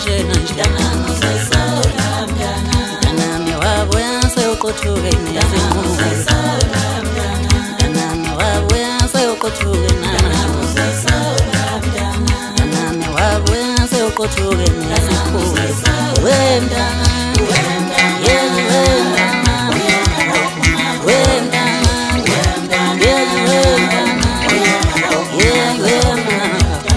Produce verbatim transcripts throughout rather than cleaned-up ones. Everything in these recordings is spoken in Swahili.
unjena mtanami usesola mtanami mtanami wabuya sewukothukeni yasemuwe mtanami wabuya sewukothukeni mtanami wabuya sewukothukeni yasemuwe wemntana yeah wemntana wemntana yeah wemntana yeah wemntana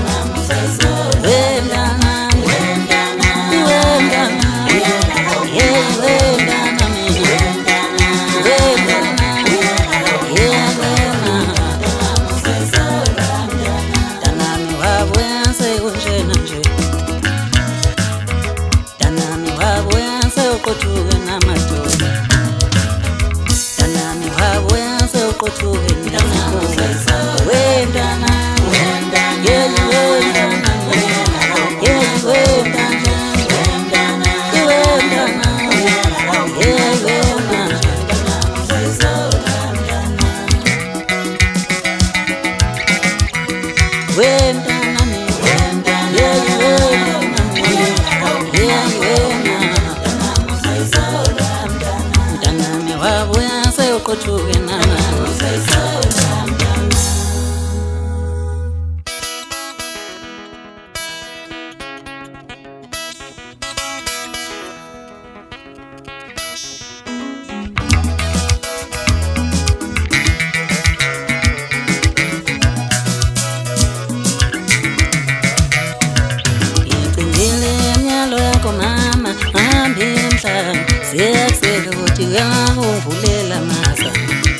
ungivulela masa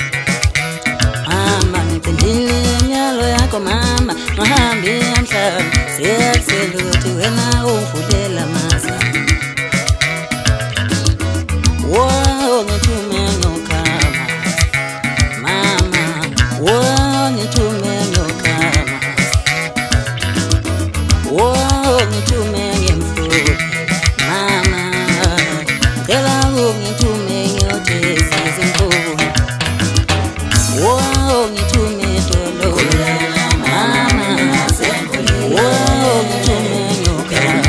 mama ngiphendile imyalo yakho mama mahambi emhlabeni siyakusela ukuthi wena ungivulela masa wo ngithume ngokhama mama wo ngithume ngokhama wo ngithume ngemfuyo mama ngicela ungithume Whoa, you to me to look, mama. Whoa, you to me, you can.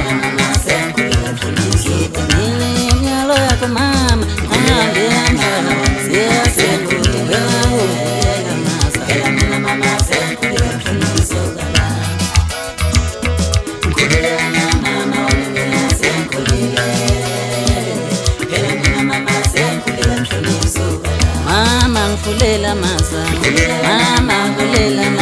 Keep me like a mama, and I'm done. Yes, and good to go. Mama said, so Mama, fulela masa, mama, fulela